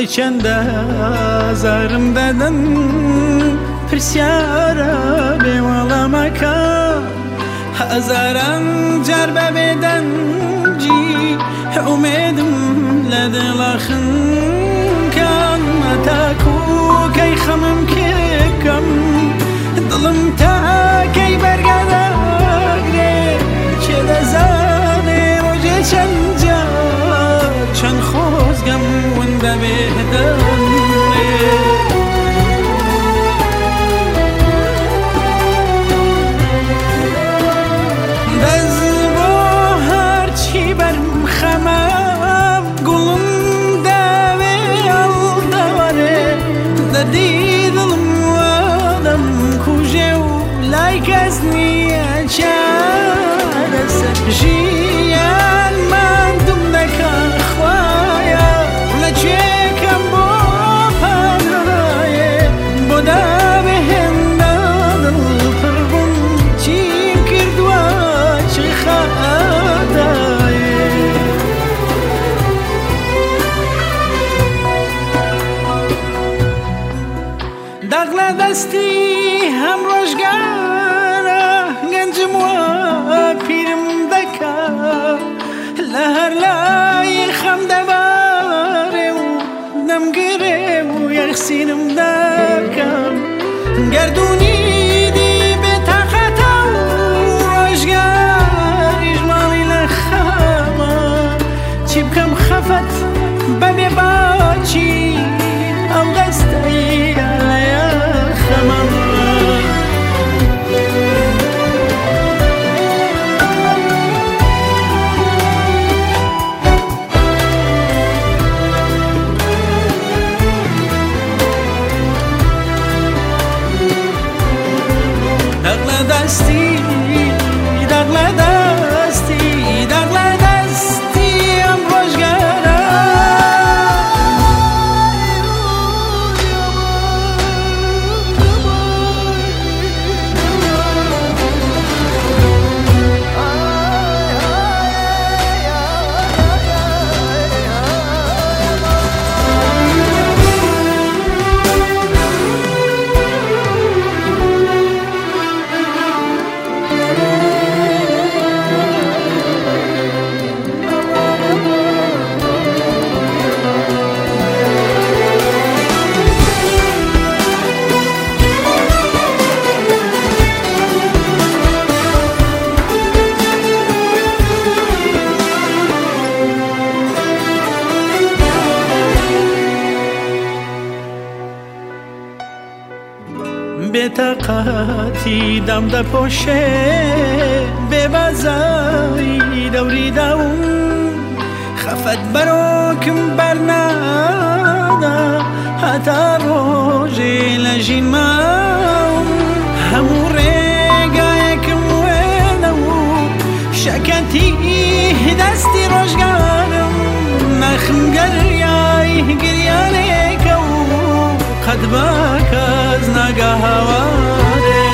وڵی چەندە زارم دەدەن پرسیارە بێوەڵامەکە هەزاران جار بە بێدەنجی ئومێدم لە دڵە خنکان تاکو کەی خەمم کێکەم دڵم تاکەی بەرگەدەگرێ چێ دەزانێ ڕۆژێ چەند جار چەند خۆزگەم ون بەبێدەنێ دەست بۆ هەرچی بەرم خەمە گوڵم داوێ هەڵدەوەرێ دەردی دڵم وەدەم کوژێ و لای کەس نییە چارەسەر ژیانمان دوم دەکا خوایە لەکوێکەم بۆ پانایێ بۆ دابێهێندا دڵ پڕ بووم چیم کردووە چی خەدایێ دەغ لە دەستی هەم ڕۆژگارە گەنجم وە پیرم دەکا لە هەر لای خەم دەبارێ و دەمگرێ و یەخسینم دەکەم گەردوونی دی بێتاقەتە و ڕۆژگاریش ماڵی لە خەمە چی بکەم خەفەت بەبێ باچی ئەم دەستەیە لە یەخەمە دەستی دەغ لە دەستی دەغ لە دەستی ئەم ڕۆژگارە بێتاقەتی دام دەپۆشێ بێبازایی دەوری داوم خەفەت بەرۆکم بەرنادا هەتا ڕۆژێ لە ژین ماوم هەموو ڕێگایەکم وێنە و شەکەتی دەستی ڕۆژگارم نەخم گەریای گریانێکە و قەت بە کەس ناگە هاوارێ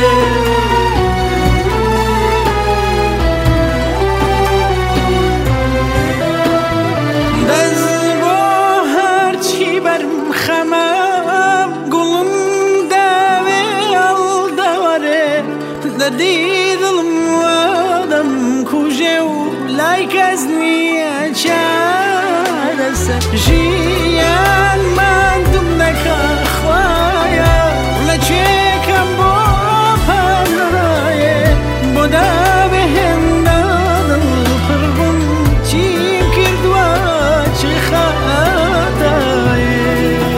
دەست بۆ هەرچی بەرم خەمە گوڵم داوێ هەڵدەوەرێ دەردی دڵم وەدەم کوژێ و لای کەس نییە چارەسەر ژیانمان دوم دەکا خوایە لەکوێکەم بۆ پانایێ بۆ دابێهێندا دڵ پڕ بووم چیم کردووە چی خەدایێ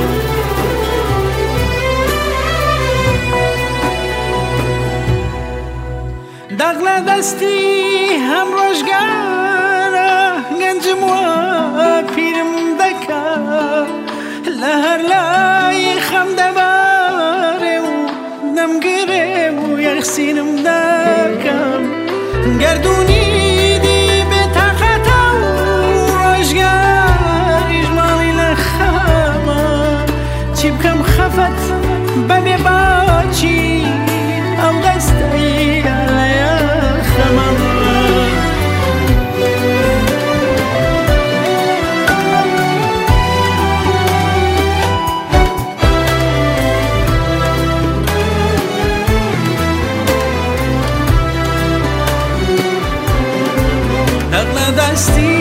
دەغ لە دەستی هەم ڕۆژگارە گەنجم وە پیرم دەکا لە هەر لای خەم دەبارێ و دەمگرێ و یەخسینم دەکەم گەردوونی دی بێتاقەتە و ڕۆژگاریش ماڵی لە خەمە چی بکەم خەفەت بەبێ باچی ئەم دەستەیە لە یەخەمە هستی